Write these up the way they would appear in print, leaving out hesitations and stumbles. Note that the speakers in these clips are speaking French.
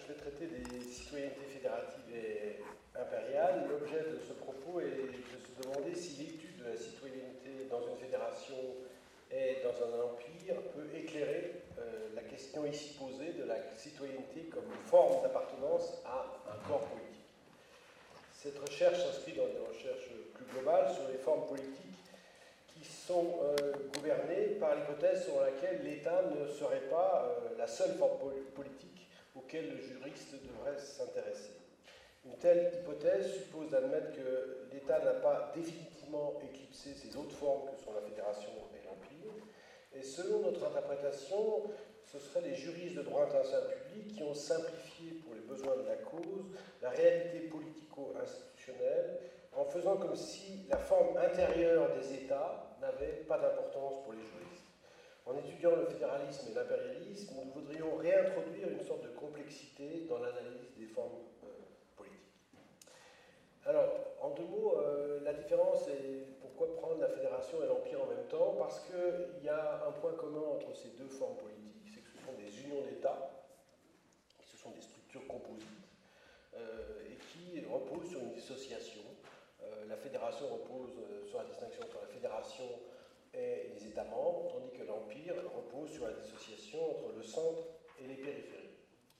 je vais traiter des citoyennetés fédératives et impériales. L'objet de ce propos est de se demander si l'étude de la citoyenneté dans une fédération et dans un empire peut éclairer la question ici posée de la citoyenneté comme forme d'appartenance à un corps politique. Cette recherche s'inscrit dans des recherches plus globales sur les formes politiques qui sont gouvernées par l'hypothèse selon laquelle l'État ne serait pas la seule forme politique auquel le juriste devrait s'intéresser. Une telle hypothèse suppose d'admettre que l'État n'a pas définitivement éclipsé ces autres formes que sont la fédération et l'empire, et selon notre interprétation, ce seraient les juristes de droit international public qui ont simplifié pour les besoins de la cause la réalité politico-institutionnelle en faisant comme si la forme intérieure des États n'avait pas d'importance pour les juristes. En étudiant le fédéralisme et l'impérialisme, nous voudrions réintroduire une sorte de complexité dans l'analyse des formes politiques. Alors, en deux mots, la différence est pourquoi prendre la fédération et l'empire en même temps, parce qu'il y a un point commun entre ces deux formes politiques, c'est que ce sont des unions d'États, ce sont des structures composites, et qui reposent sur une dissociation. La fédération repose sur la distinction entre la fédération et les États membres, tandis que l'empire repose sur la dissociation entre le centre et les périphéries.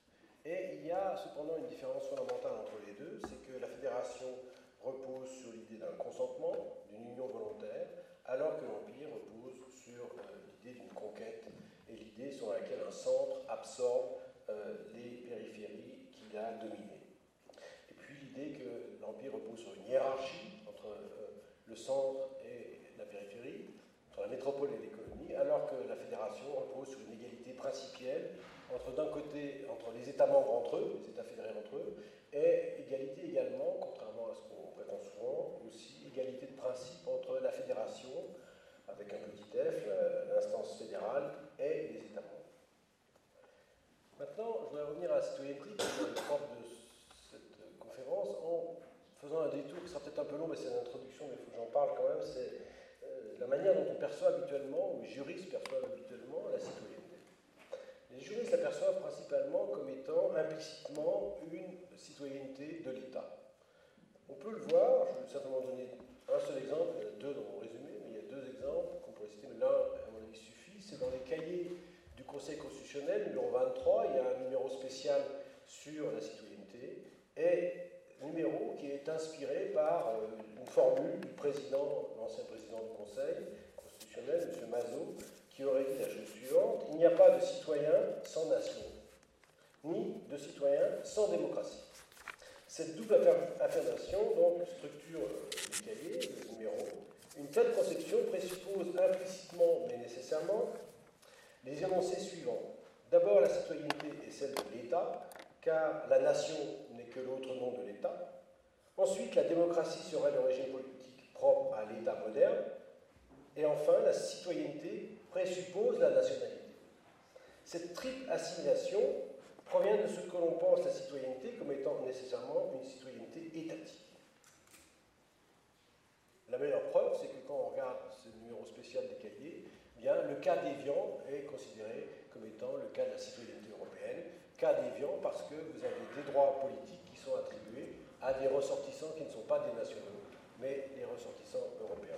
Et il y a cependant une différence fondamentale entre les deux, c'est que la fédération repose sur l'idée d'un consentement, d'une union volontaire, alors que l'empire repose sur l'idée d'une conquête et l'idée selon laquelle un centre absorbe les périphéries qu'il a dominées. Et puis l'idée que l'empire repose sur une hiérarchie entre le centre et la périphérie, entre la métropole et les colonies, alors que la fédération repose sur une égalité principielle entre d'un côté, entre les États membres entre eux, les États fédérés entre eux, et égalité également, contrairement à ce qu'on prétend souvent, aussi égalité de principe entre la fédération, avec un petit f, l'instance fédérale, et les États membres. Maintenant, je voudrais revenir à la citoyenneté, qui est le propre de cette conférence, en faisant un détour qui sera peut-être un peu long, mais c'est une introduction, mais il faut que j'en parle quand même, c'est la manière dont on perçoit habituellement, ou les juristes perçoivent habituellement, la citoyenneté. Les juristes l'aperçoivent principalement comme étant implicitement une citoyenneté de l'État. On peut le voir, je vais certainement donner un seul exemple, il y en a deux dans mon résumé, mais il y a deux exemples qu'on pourrait citer, mais l'un, à mon avis, suffit, c'est dans les cahiers du Conseil constitutionnel, numéro 23, il y a un numéro spécial sur la citoyenneté, et numéro qui est inspiré par une formule du président, l'ancien président du Conseil constitutionnel, M. Mazot, qui aurait dit la chose suivante: il n'y a pas de citoyen sans nation, ni de citoyen sans démocratie. Cette double affirmation, donc, structure le cahier, le numéro. Une telle conception présuppose implicitement, mais nécessairement, les énoncés suivants. D'abord, la citoyenneté est celle de l'État, car la nation n'est que l'autre nom de l'État. Ensuite, la démocratie serait le régime politique propre à l'État moderne. Et enfin, la citoyenneté présuppose la nationalité. Cette triple assimilation provient de ce que l'on pense la citoyenneté comme étant nécessairement une citoyenneté étatique. La meilleure preuve, c'est que quand on regarde ce numéro spécial des cahiers, bien, le cas d'Évian est considéré comme étant le cas de la citoyenneté européenne. Cas d'Évian parce que vous avez des droits politiques qui sont attribués à des ressortissants qui ne sont pas des nationaux, mais des ressortissants européens.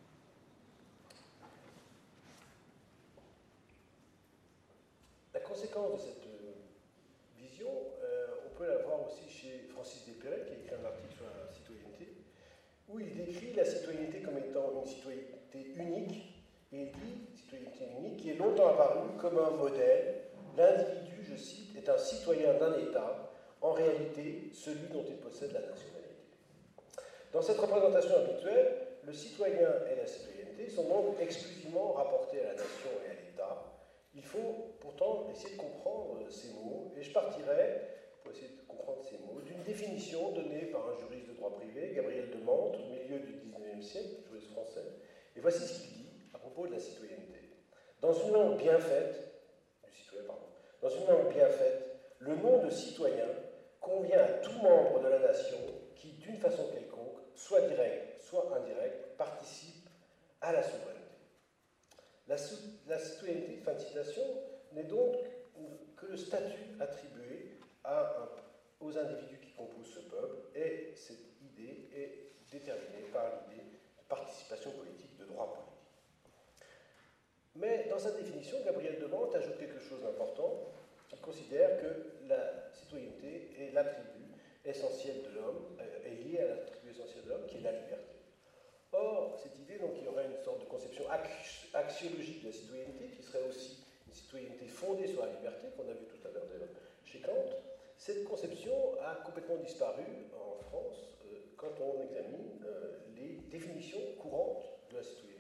La conséquence de cette vision, on peut la voir aussi chez Francis Despérets, qui a écrit un article sur la citoyenneté, où il décrit la citoyenneté comme étant une citoyenneté unique, et il dit, citoyenneté unique, qui est longtemps apparue comme un modèle. L'individu, je cite, est un citoyen d'un État, en réalité celui dont il possède la nationalité. Dans cette représentation habituelle, le citoyen et la citoyenneté sont donc exclusivement rapportés à la nation et à l'État. Il faut pourtant essayer de comprendre ces mots, et je partirai, pour essayer de comprendre ces mots, d'une définition donnée par un juriste de droit privé, Gabriel de Mantes, au milieu du XIXe siècle, juriste français, et voici ce qu'il dit à propos de la citoyenneté. Dans une langue bien faite, dans une langue bien faite, le nom de citoyen convient à tout membre de la nation qui, d'une façon quelconque, soit directe, soit indirecte, participe à la souveraineté. La citoyenneté, fin de citation, n'est donc que le statut attribué aux individus qui composent ce peuple, et cette idée est déterminée par l'idée de participation politique, de droit politique. Mais dans sa définition, Gabriel Demant ajoute quelque chose d'important. Il considère que la citoyenneté est l'attribut essentiel de l'homme, est liée à l'attribut essentiel de l'homme, qui est la liberté. Or, cette idée, donc, il y aurait une sorte de conception axiologique de la citoyenneté, qui serait aussi une citoyenneté fondée sur la liberté, qu'on a vu tout à l'heure d'ailleurs chez Kant. Cette conception a complètement disparu en France quand on examine les définitions courantes de la citoyenneté.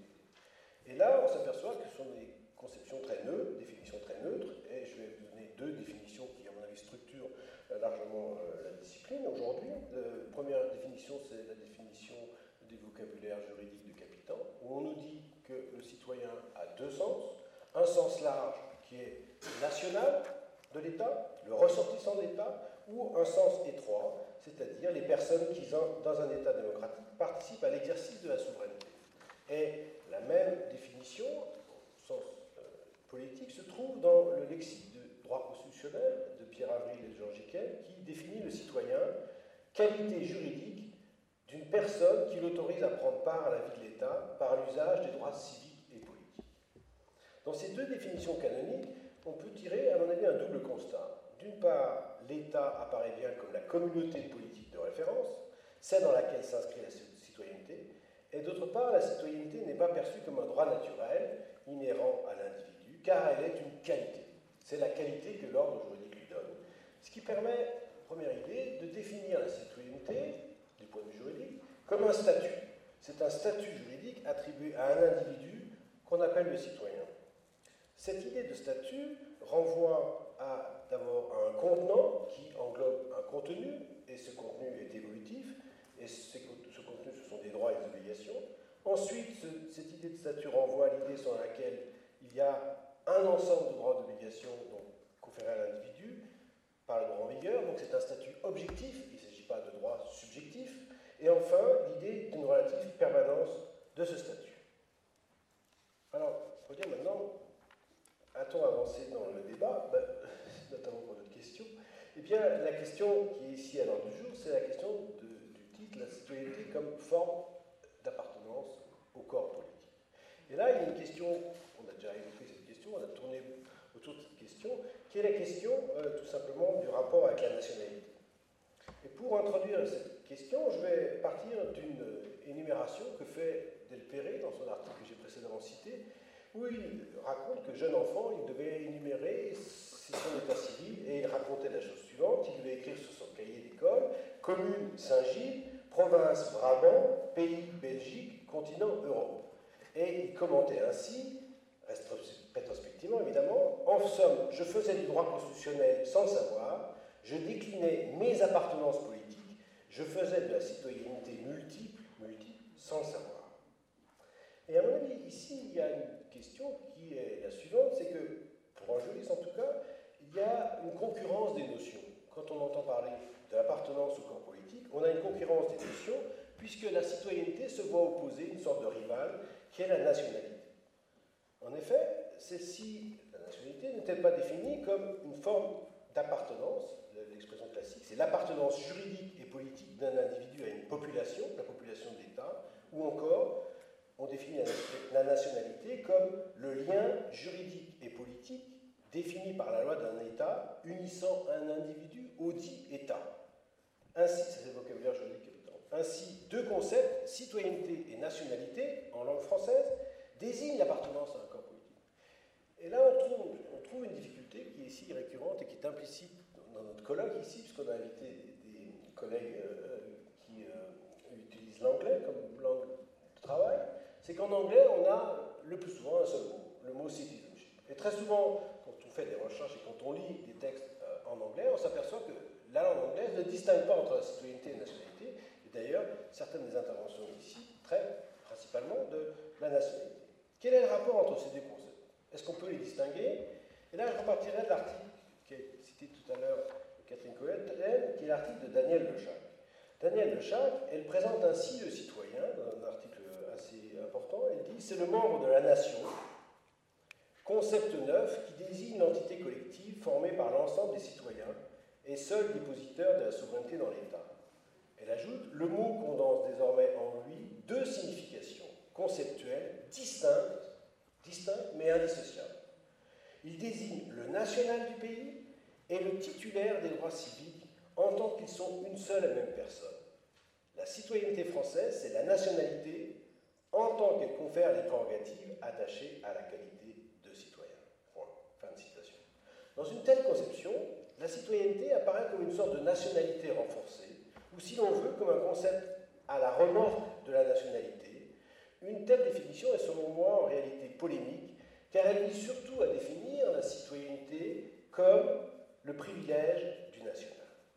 Et là, on s'aperçoit que ce sont des conceptions très neutres, définitions très neutres, et je vais vous donner deux définitions qui, à mon avis, structurent largement la discipline aujourd'hui. La première définition, c'est la définition des vocabulaires juridiques de Capitan, où on nous dit que le citoyen a deux sens. Un sens large qui est national de l'État, le ressortissant de l'État, ou un sens étroit, c'est-à-dire les personnes qui, dans un État démocratique, participent à l'exercice de la souveraineté. Et la même définition, au sens politique, se trouve dans le lexique de droit constitutionnel de Pierre Avril et de Georges Jekyll, qui définit le citoyen qualité juridique d'une personne qui l'autorise à prendre part à la vie de l'État par l'usage des droits civiques et politiques. Dans ces deux définitions canoniques, on peut tirer, à mon avis, un double constat. D'une part, l'État apparaît bien comme la communauté politique de référence, celle dans laquelle s'inscrit la citoyenneté, et d'autre part, la citoyenneté n'est pas perçue comme un droit naturel, inhérent à l'individu, car elle est une qualité. C'est la qualité que l'ordre juridique lui donne. Ce qui permet, première idée, de définir la citoyenneté, du point de vue juridique, comme un statut. C'est un statut juridique attribué à un individu qu'on appelle le citoyen. Cette idée de statut renvoie d'abord à un contenant qui englobe un contenu, et ce contenu est évolutif, et ce contenu, ce sont des droits et des obligations. Ensuite, cette idée de statut renvoie à l'idée selon laquelle il y a un ensemble de droits et d'obligations conférés à l'individu par le droit en vigueur, donc c'est un statut objectif, il ne s'agit pas de droit subjectif. Et enfin, l'idée d'une relative permanence de ce statut. Alors, il faut dire maintenant, a-t-on avancé dans le débat, notamment pour notre question? Eh bien, la question qui est ici à l'ordre du jour, c'est la question du titre, la citoyenneté comme forme d'appartenance au corps politique. Et là, il y a une question, on a déjà évoqué cette question, on a tourné autour de cette question, qui est la question, tout simplement, du rapport avec la nationalité. Et pour introduire cette question, je vais partir d'une énumération que fait Del Perret dans son article que j'ai précédemment cité, où il raconte que jeune enfant, il devait énumérer son état civil et il racontait la chose suivante. Il devait écrire sur son cahier d'école commune Saint-Gilles, province Brabant, pays Belgique, continent Europe. Et il commentait ainsi, rétrospectivement évidemment, en somme, je faisais du droit constitutionnel sans le savoir, je déclinais mes appartenances politiques, je faisais de la citoyenneté multiple, sans le savoir. Et à mon avis, ici, il y a une question qui est la suivante, c'est que, pour un juriste en tout cas, il y a une concurrence des notions. Quand on entend parler de l'appartenance au corps politique, on a une concurrence des notions, puisque la citoyenneté se voit opposer une sorte de rival, qui est la nationalité. En effet, celle-ci, la nationalité, n'est-elle pas définie comme une forme d'appartenance, l'expression classique, c'est l'appartenance juridique et politique d'un individu à une population, la population de l'État, ou encore, on définit la nationalité comme le lien juridique et politique défini par la loi d'un État unissant un individu au dit État. Ainsi, c'est le vocabulaire juridique. Ainsi, deux concepts, citoyenneté et nationalité, en langue française, désignent l'appartenance à un corps politique. Et là, on trouve une difficulté qui est ici récurrente et qui est implicite dans notre colloque ici, puisqu'on a invité des collègues qui utilisent l'anglais comme langue de travail, c'est qu'en anglais, on a le plus souvent un seul mot, le mot citizenship. Et très souvent, quand on fait des recherches et quand on lit des textes en anglais, on s'aperçoit que la langue anglaise ne distingue pas entre la citoyenneté et la nationalité. Et d'ailleurs, certaines des interventions ici traitent principalement de la nationalité. Quel est le rapport entre ces deux concepts? Est-ce qu'on peut les distinguer? Et là, je repartirai de l'article qui est cité tout à l'heure de Catherine Cohen, qui est l'article de Daniel Lechac. Daniel Lechac, elle présente ainsi le citoyen, dans un article assez important, elle dit « C'est le membre de la nation, concept neuf qui désigne l'entité collective formée par l'ensemble des citoyens est seul dépositeur de la souveraineté dans l'État. Elle ajoute, le mot condense désormais en lui deux significations conceptuelles distinctes mais indissociables. Il désigne le national du pays et le titulaire des droits civiques en tant qu'ils sont une seule et même personne. La citoyenneté française, c'est la nationalité en tant qu'elle confère les prérogatives attachées à la qualité de citoyen. Point. Fin de citation. Dans une telle conception, la citoyenneté apparaît comme une sorte de nationalité renforcée, ou si l'on veut, comme un concept à la remorque de la nationalité. Une telle définition est selon moi en réalité polémique, car elle vise surtout à définir la citoyenneté comme le privilège du national.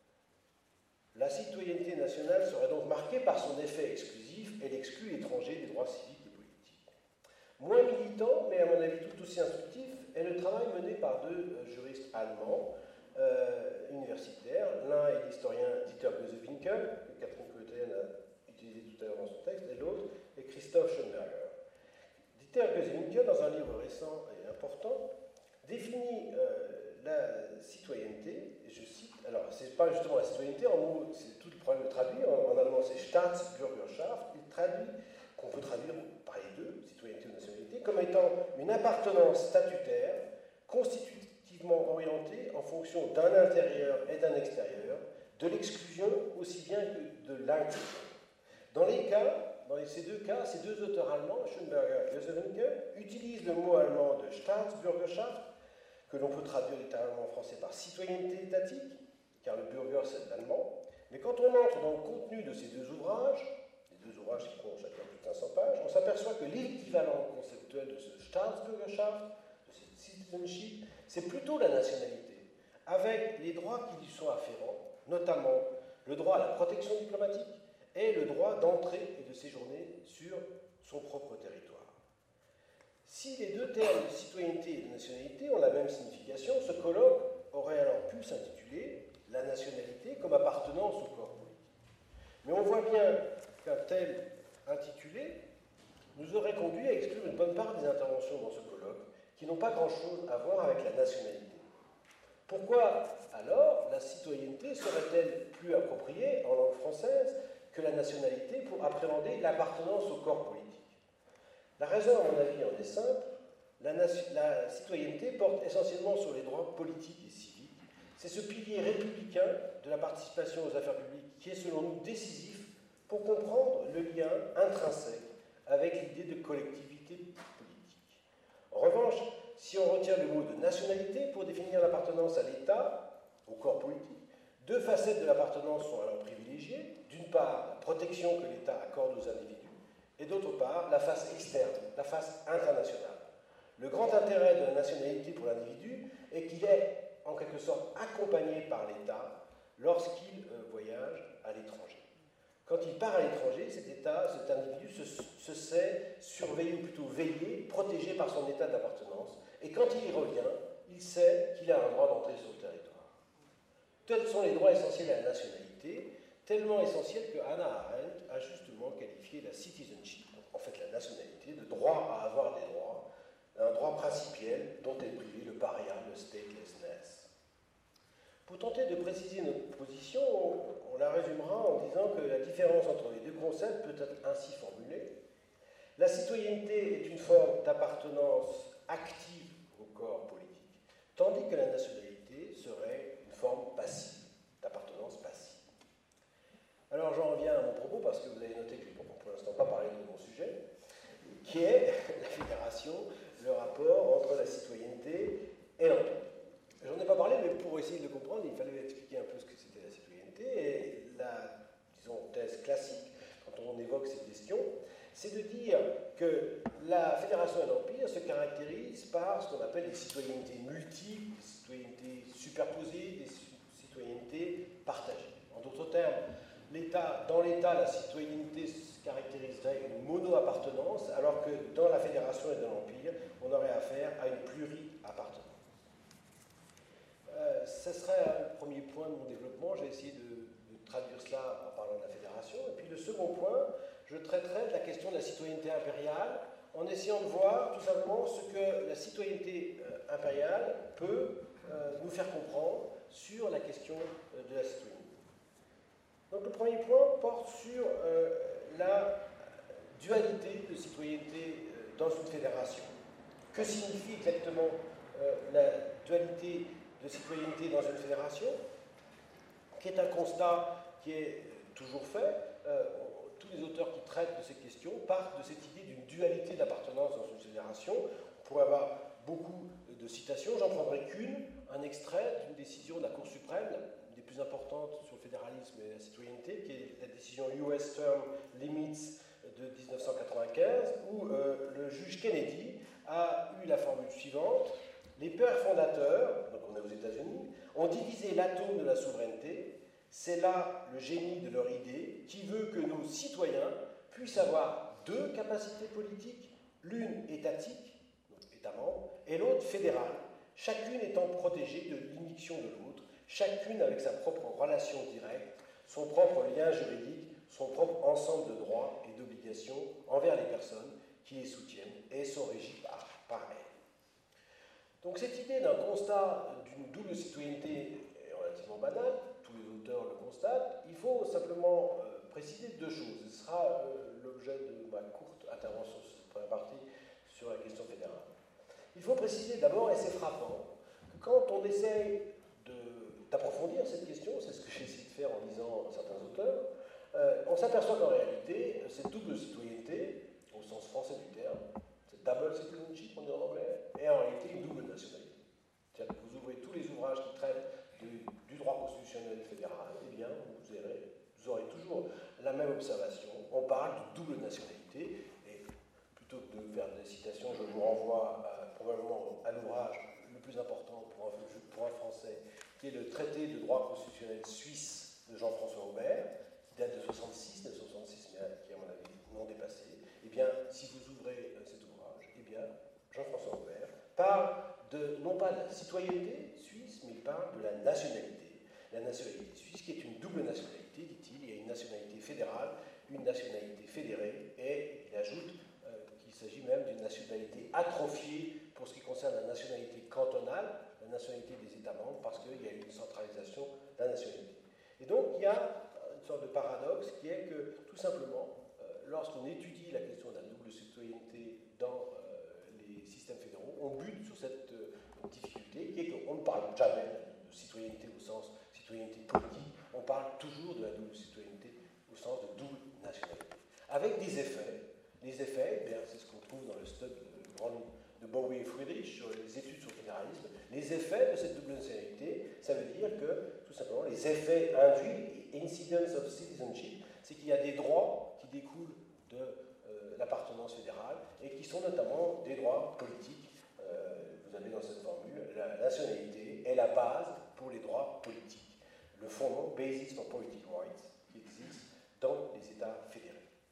La citoyenneté nationale serait donc marquée par son effet exclusif, elle exclut l'étranger des droits civiques et politiques. Moins militant, mais à mon avis tout aussi instructif, est le travail mené par deux juristes allemands universitaires. L'un est l'historien Dieter Göse-Winkel, que Catherine Coeten a utilisé tout à l'heure dans son texte, et l'autre est Christoph Schönberger. Dieter Göse-Winkel, dans un livre récent et important, définit la citoyenneté, et je cite, alors c'est pas justement la citoyenneté, en mots, c'est tout le problème de traduire, en allemand c'est Staatsbürgerschaft, il traduit, qu'on peut traduire par les deux, citoyenneté ou nationalité, comme étant une appartenance statutaire constitutivement orientée en fonction d'un intérieur et d'un extérieur, de l'exclusion aussi bien que de l'inclusion. Dans ces deux cas, ces deux auteurs allemands, Schönberger et Göse-Winkel, utilisent le mot allemand de Staatsbürgerschaft, que l'on peut traduire littéralement en français par citoyenneté étatique, car le Bürger c'est l'allemand. Mais quand on entre dans le contenu de ces deux ouvrages, les deux ouvrages qui font chacun plus de 500 pages, on s'aperçoit que l'équivalent conceptuel de ce Staatsbürgerschaft, de cette citizenship, c'est plutôt la nationalité, avec les droits qui lui sont afférents, notamment le droit à la protection diplomatique et le droit d'entrer et de séjourner sur son propre territoire. Si les deux termes de citoyenneté et de nationalité ont la même signification, ce colloque aurait alors pu s'intituler « La nationalité comme appartenance au corps politique ». Mais on voit bien qu'un tel intitulé nous aurait conduit à exclure une bonne part des interventions dans ce colloque qui n'ont pas grand-chose à voir avec la nationalité. Pourquoi alors la citoyenneté serait-elle plus appropriée en langue française que la nationalité pour appréhender l'appartenance au corps politique? La raison, à mon avis, en est simple. La citoyenneté porte essentiellement sur les droits politiques et civiques. C'est ce pilier républicain de la participation aux affaires publiques qui est, selon nous, décisif pour comprendre le lien intrinsèque avec l'idée de collectivité politique. En revanche, si on retient le mot de nationalité pour définir l'appartenance à l'État, au corps politique, deux facettes de l'appartenance sont alors privilégiées. D'une part, la protection que l'État accorde aux individus, et d'autre part, la face externe, la face internationale. Le grand intérêt de la nationalité pour l'individu est qu'il est, en quelque sorte, accompagné par l'État lorsqu'il voyage à l'étranger. Quand il part à l'étranger, cet individu se sait surveillé, ou plutôt veillé, protégé par son état d'appartenance, et quand il y revient, il sait qu'il a un droit d'entrer sur le territoire. Tels sont les droits essentiels à la nationalité, tellement essentiels que Hannah Arendt a justement qualifié la citizenship, en fait la nationalité, de droit à avoir des droits, un droit principiel dont est privé le paria, le statelessness. Pour tenter de préciser notre position, on la résumera en disant que la différence entre les deux concepts peut être ainsi formulée. La citoyenneté est une forme d'appartenance active au corps politique, tandis que la nationalité serait une forme passive, d'appartenance passive. Alors j'en reviens à mon propos, parce que vous avez noté que je ne vais pour l'instant pas parler de mon sujet, qui est la fédération, le rapport entre la citoyenneté et l'empire. J'en ai pas parlé, mais pour essayer de le comprendre, il fallait expliquer un peu ce que c'était la citoyenneté. Et la, disons, thèse classique, quand on évoque cette question, c'est de dire que la fédération et l'empire se caractérisent par ce qu'on appelle des citoyennetés multiples, des citoyennetés superposées, des citoyennetés partagées. En d'autres termes, dans l'État, la citoyenneté se caractériserait une mono-appartenance, alors que dans la fédération et dans l'empire, on aurait affaire à une pluri-appartenance. Ce serait un premier point de mon développement. J'ai essayé de traduire cela en parlant de la fédération. Et puis le second point, je traiterai de la question de la citoyenneté impériale, en essayant de voir tout simplement ce que la citoyenneté impériale peut nous faire comprendre sur la question de la citoyenneté. Donc le premier point porte sur la dualité de citoyenneté dans une fédération. Que signifie exactement la dualité de citoyenneté dans une fédération, qui est un constat qui est toujours fait. Tous les auteurs qui traitent de ces questions partent de cette idée d'une dualité d'appartenance dans une fédération. On pourrait avoir beaucoup de citations, j'en prendrai qu'une, un extrait d'une décision de la Cour suprême, une des plus importantes sur le fédéralisme et la citoyenneté, qui est la décision US Term Limits de 1995, où le juge Kennedy a eu la formule suivante: les pères fondateurs, donc on est aux États-Unis, ont divisé l'atome de la souveraineté. C'est là le génie de leur idée, qui veut que nos citoyens puissent avoir deux capacités politiques, l'une étatique, donc État membre, et l'autre fédérale, chacune étant protégée de l'immixtion de l'autre, chacune avec sa propre relation directe, son propre lien juridique, son propre ensemble de droits et d'obligations envers les personnes qui les soutiennent et sont régies par elles. Donc cette idée d'un constat d'une double citoyenneté est relativement banale, tous les auteurs le constatent. Il faut simplement préciser deux choses. Ce sera l'objet de ma courte intervention sur cette première partie sur la question fédérale. Il faut préciser d'abord, et c'est frappant, que quand on essaye d'approfondir cette question, c'est ce que j'ai essayé de faire en lisant certains auteurs, on s'aperçoit qu'en réalité, cette double citoyenneté, au sens français du terme, cette double citizenship, on dit en anglais, est en réalité une double nationalité. C'est-à-dire que vous ouvrez tous les ouvrages qui traitent du droit constitutionnel fédéral, eh bien, vous aurez toujours la même observation. On parle de double nationalité, et plutôt que de faire des citations, je vous renvoie probablement à l'ouvrage le plus important pour un Français, qui est le traité de droit constitutionnel suisse de Jean-François Aubert, qui date de 1966, mais qui est à mon avis non dépassé. Eh bien, si vous ouvrez cet ouvrage, eh bien, Jean-François Aubert parle non pas de la citoyenneté suisse, mais il parle de la nationalité. La nationalité suisse, qui est une double nationalité, dit-il. Il y a une nationalité fédérale, une nationalité fédérée, et il ajoute qu'il s'agit même d'une nationalité atrophiée pour ce qui concerne la nationalité cantonale, la nationalité des États membres, parce qu'il y a une centralisation de la nationalité. Et donc, il y a une sorte de paradoxe qui est que, tout simplement, lorsqu'on étudie la question de la double citoyenneté dans les systèmes fédéraux, on bute sur cette difficulté qui est qu'on ne parle jamais de citoyenneté au sens citoyenneté politique, on parle toujours de la double citoyenneté au sens de double nationalité. Avec des effets. Les effets, eh c'est ce qu'on trouve dans le study de Bowie et Friedrich sur les études sur le fédéralisme. Les effets de cette double nationalité, ça veut dire que, tout simplement, les effets induits, incidence of citizenship, c'est qu'il y a des droits qui découlent de l'appartenance fédérale et qui sont notamment des droits politiques. Vous avez dans cette formule, la nationalité est la base pour les droits politiques. Le fondement, basis for political rights, qui existe dans les États fédérés.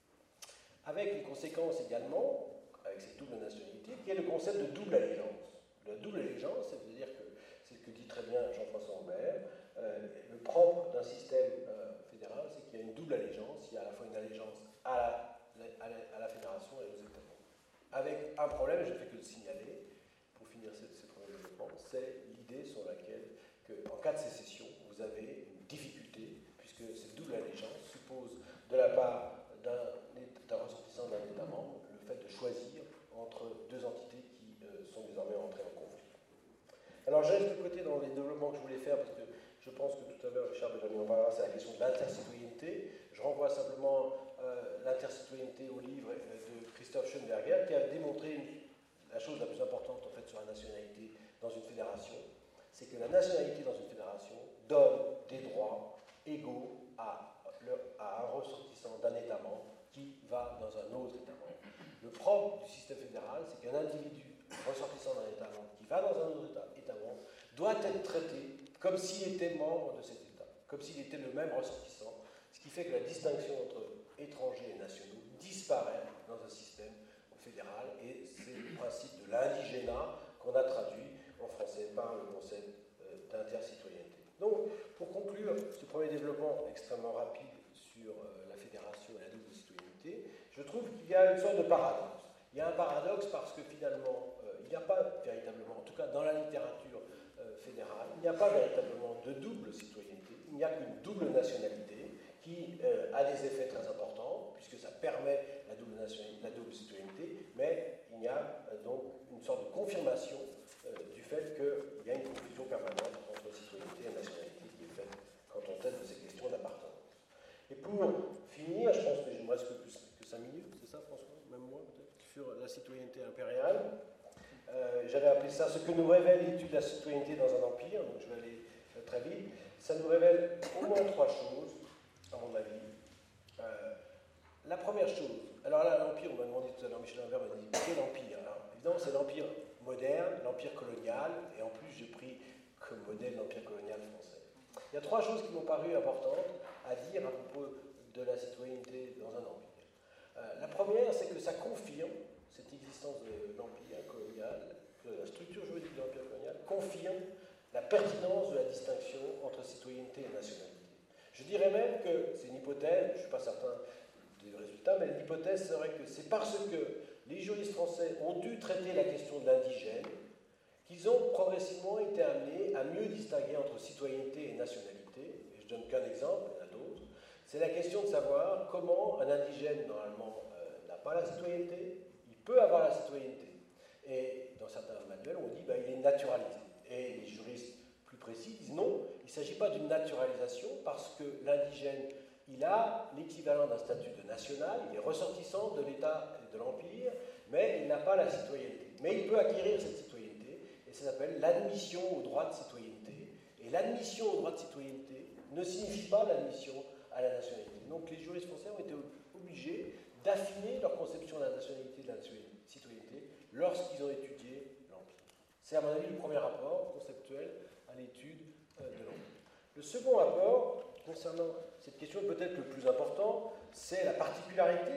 Avec une conséquence également, avec cette double nationalité, qui est le concept de double allégeance. La double allégeance, ça veut dire que, c'est ce que dit très bien Jean-François Aubert, le propre d'un système fédéral, c'est qu'il y a une double allégeance. Il y a à la fois une allégeance à la fédération et aux États membres. Avec un problème, je ne fais que le signaler, pour finir ce premier développement, c'est l'idée sur laquelle, en cas de sécession, vous avez une difficulté, puisque cette double allégeance suppose de la part d'un ressortissant d'un État membre le fait de choisir entre deux entités qui sont désormais entrées en conflit. Alors je laisse de côté dans les développements que je voulais faire, parce que je pense que tout à l'heure Richard Benjamin en parlera, c'est la question de l'intercitoyenneté. Je renvoie simplement l'intercitoyenneté au livre de Christophe Schoenberger, qui a démontré la chose la plus importante en fait sur la nationalité dans une fédération, c'est que la nationalité dans une fédération donne des droits égaux à un ressortissant d'un État membre qui va dans un autre État membre. Le propre du système fédéral, c'est qu'un individu ressortissant d'un État membre qui va dans un autre État membre doit être traité comme s'il était membre de cet État, comme s'il était le même ressortissant, ce qui fait que la distinction entre étrangers et nationaux disparaît dans un système fédéral, et c'est le principe de l'indigénat qu'on a traduit en français par le concept d'intercitoyenneté. Donc, pour conclure ce premier développement extrêmement rapide sur la fédération et la double citoyenneté, je trouve qu'il y a une sorte de paradoxe. Il y a un paradoxe parce que finalement, il n'y a pas véritablement, en tout cas dans la littérature fédérale, il n'y n'y a pas véritablement de double citoyenneté, il n'y a qu'une double nationalité qui a des effets très importants, puisque ça permet la double citoyenneté, mais il y a donc une sorte de confirmation du fait qu'il y a une confusion permanente entre citoyenneté et nationalité qui est faite quand on traite de ces questions d'appartenance. Et pour finir, je pense que je ne me reste que 5 minutes, c'est ça François? Même moi peut-être? Sur la citoyenneté impériale. J'avais appelé ça ce que nous révèle l'étude de la citoyenneté dans un empire, donc je vais aller très vite. Ça nous révèle au moins 3 choses, à mon avis. La première chose, alors là, l'empire, on m'a demandé tout à l'heure, Michel Imbert m'a dit, quel empire? Alors, évidemment, c'est l'empire moderne, l'empire colonial, et en plus, j'ai pris comme modèle l'empire colonial français. Il y a 3 choses qui m'ont paru importantes à dire à propos de la citoyenneté dans un empire. La première, c'est que ça confirme cette existence de l'empire colonial, que la structure juridique de l'empire colonial confirme la pertinence de la distinction entre citoyenneté et nationalité. Je dirais même que, c'est une hypothèse, je ne suis pas certain du résultat, mais l'hypothèse serait que c'est parce que les juristes français ont dû traiter la question de l'indigène qu'ils ont progressivement été amenés à mieux distinguer entre citoyenneté et nationalité. Et je donne qu'un exemple, il y en a d'autres. C'est la question de savoir comment un indigène, normalement, n'a pas la citoyenneté, il peut avoir la citoyenneté. Et dans certains manuels, on dit qu'il est naturalisé. Et les juristes plus précis disent non, il ne s'agit pas d'une naturalisation parce que l'indigène, il a l'équivalent d'un statut de national, il est ressortissant de l'État et de l'Empire, mais il n'a pas la citoyenneté. Mais il peut acquérir cette citoyenneté, et ça s'appelle l'admission au droit de citoyenneté. Et l'admission au droit de citoyenneté ne signifie pas l'admission à la nationalité. Donc les juristes français ont été obligés d'affiner leur conception de la nationalité et de la citoyenneté lorsqu'ils ont étudié l'Empire. C'est à mon avis le premier rapport conceptuel à l'étude de l'Empire. Le second rapport, concernant cette question peut-être le plus important, c'est la particularité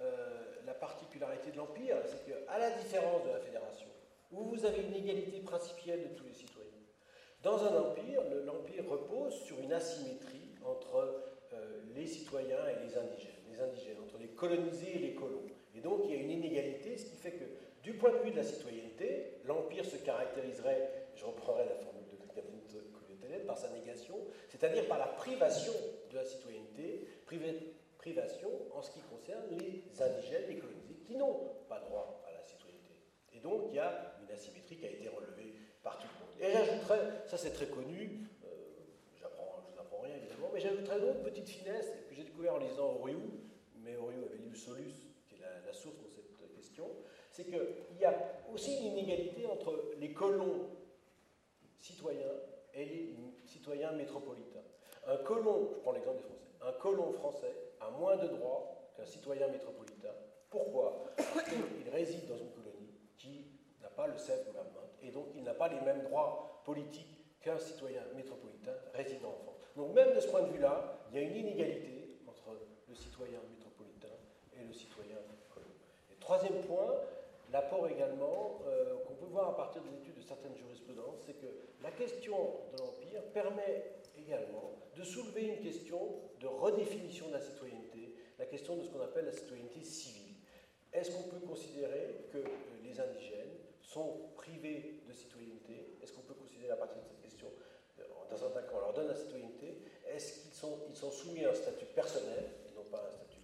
de l'Empire, c'est qu'à la différence de la Fédération, où vous avez une égalité principielle de tous les citoyens, dans un empire, l'empire repose sur une asymétrie entre les citoyens et les indigènes, entre les colonisés et les colons. Et donc il y a une inégalité, ce qui fait que du point de vue de la citoyenneté, l'empire se caractériserait, je reprendrai la formule de Coulier-Télède, par sa négation, c'est-à-dire par la privation de la citoyenneté, privation en ce qui concerne les indigènes, les colonisés, qui n'ont pas droit à la citoyenneté. Et donc il y a une asymétrie qui a été relevée par tout le monde. Et j'ajouterais, ça c'est très connu, je vous apprends rien évidemment, mais j'ajouterais une autre petite finesse que j'ai découvert en lisant Oriou, mais Oriou avait lu Solus, qui est la source de cette question, c'est qu'il y a aussi une inégalité entre les colons citoyens et les citoyens métropolitains. Un colon, je prends l'exemple des Français, un colon français a moins de droits qu'un citoyen métropolitain. Pourquoi? Parce qu'il réside dans une colonie qui n'a pas le self-government, et donc il n'a pas les mêmes droits politiques qu'un citoyen métropolitain résidant en France. Donc même de ce point de vue-là, il y a une inégalité entre le citoyen métropolitain et le citoyen colon. Et troisième point, l'apport également qu'on peut voir à partir des études de certaines jurisprudences, c'est que la question de l'Empire permet également de soulever une question de redéfinition de la citoyenneté, la question de ce qu'on appelle la citoyenneté civile. Est-ce qu'on peut considérer que les indigènes sont privés de citoyenneté? Est-ce qu'on peut considérer à partir de cette question, dans certains cas on leur donne la citoyenneté, est-ce qu'ils sont soumis à un statut personnel, et non pas à un statut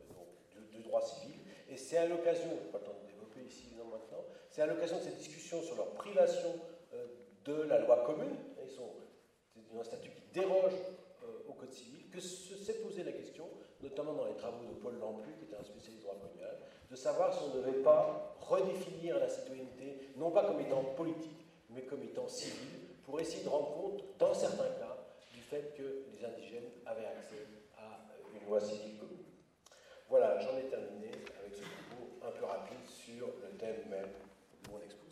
de droit civil? Et c'est à l'occasion, je n'ai pas le temps de développer ici non maintenant, c'est à l'occasion de cette discussion sur leur privation de la loi commune, c'est un statut qui déroge au Code civil, que s'est posée la question, notamment dans les travaux de Paul Lamplus, qui était un spécialiste du droit colonial, de savoir si on ne devait pas redéfinir la citoyenneté, non pas comme étant politique, mais comme étant civile, pour essayer de rendre compte, dans certains cas, du fait que les indigènes avaient accès à une loi civile commune. Voilà, j'en ai terminé avec ce propos un peu rapide sur le thème même de mon exposé.